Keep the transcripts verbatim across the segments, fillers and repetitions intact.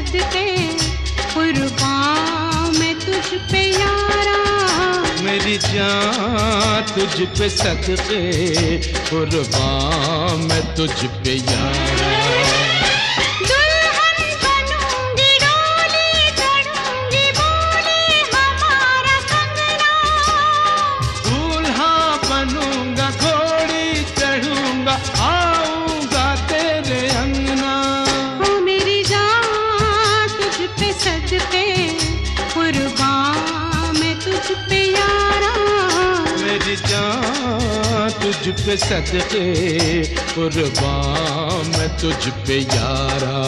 सदके कुर्बान मैं तुझ पे यारा। मेरी जान तुझ पे सदके कुर्बान मैं तुझ पे यारा। दुल्हन बनूंगी डोली चढ़ूंगी बोले हमारा कंगना। दूल्हा बनूंगा घोड़ी चढ़ूंगा आऊंगा तेरे अंगना। ओ मेरी जान तुझ पे सदके कुर्बान मैं तुझ पे यारा। मेरी जान तुझ पे सदके कुर्बान मैं तुझ पे यारा।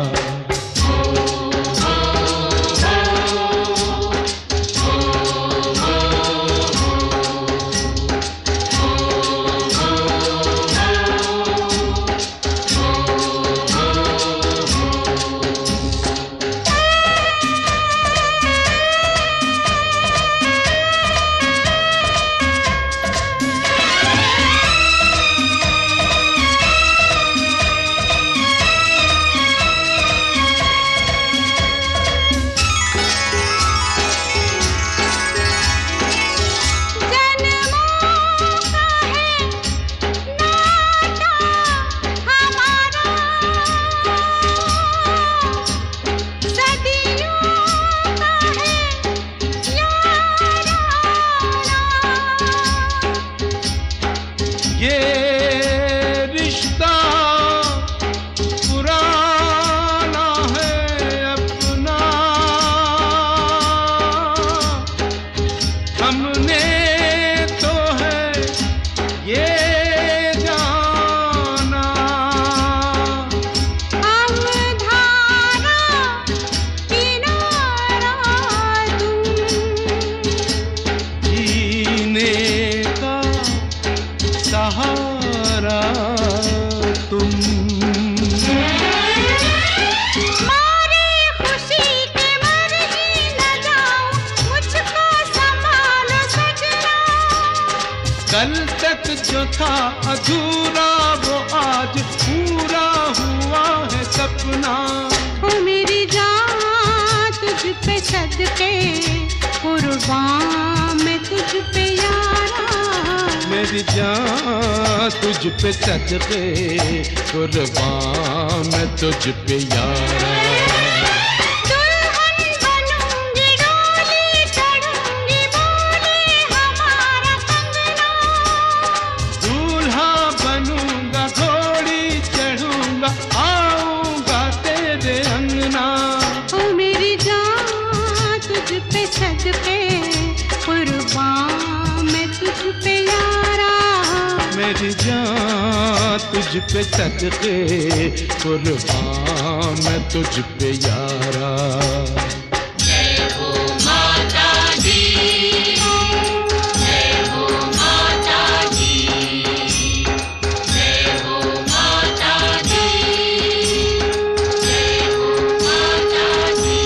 ये रिश्ता पुराना है अपना, हमने तो है ये जाना। हम धारा किनारा तुम, जीने का सहारा तुम। मारे खुशी के मर ही न जाऊं मुझको संभालो सजना। कल तक जो था अधूरा वो आज पूरा हुआ है सपना। ओ मेरी जान तुझ पे सदके कुर्बान मैं तुझ पे यारा। मेरी जान तुझ पे सदके कुर्बान मैं तुझ पे यारा। दुल्हन बनूंगी डोली चढ़ूंगी बोले हमारा कंगना। दूल्हा बनूंगा घोड़ी चढ़ूंगा आऊंगा तेरे अंगना। ओ मेरी जान तुझ पे सदके कुर्बान मैं तुझ पे यारा। मेरी जान तुझ पे सदके कुर्बान मैं तुझ पे यारा। जय हो माता दी, जय हो माता दी, जय हो माता दी, जय हो माता दी।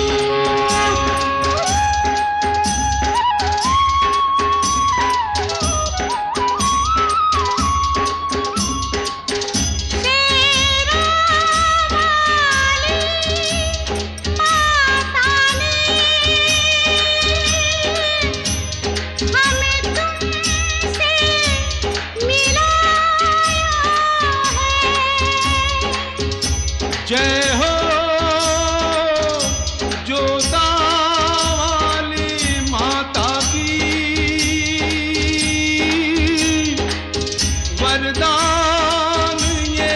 शेरों वाली माता ने हमें तुमसे मिलाया है। जय हो जोता वाली माता की, वरदान ये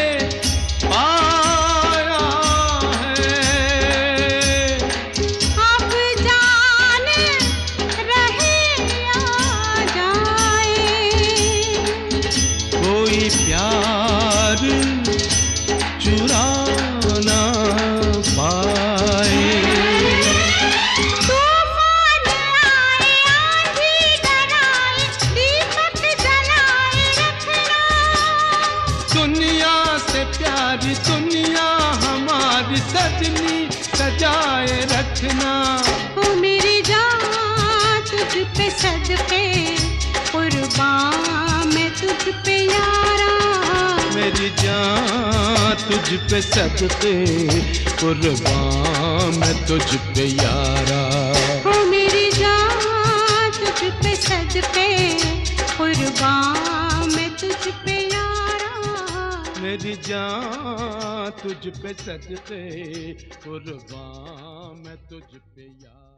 पाया है। अब जान रहे या जाए, कोई प्यार चुरा ना पाए। तूफान आए आंधी डराए दीपक जलाए रखना। दुनिया से प्यारी दुनिया हमारी सजनी सजाए रखना। ओ मेरी जान तुझ पे सदके कुर्बान मैं तुझ पे यारा। मेरी जान तुझ पे सदके कुर्बान मैं तुझ पे यारा। ओ मेरी जान तुझ पे सदके कुर्बान मैं तुझ पे यारा। मेरी जान तुझ पे सदके कुर्बान मैं तुझ पे यारा।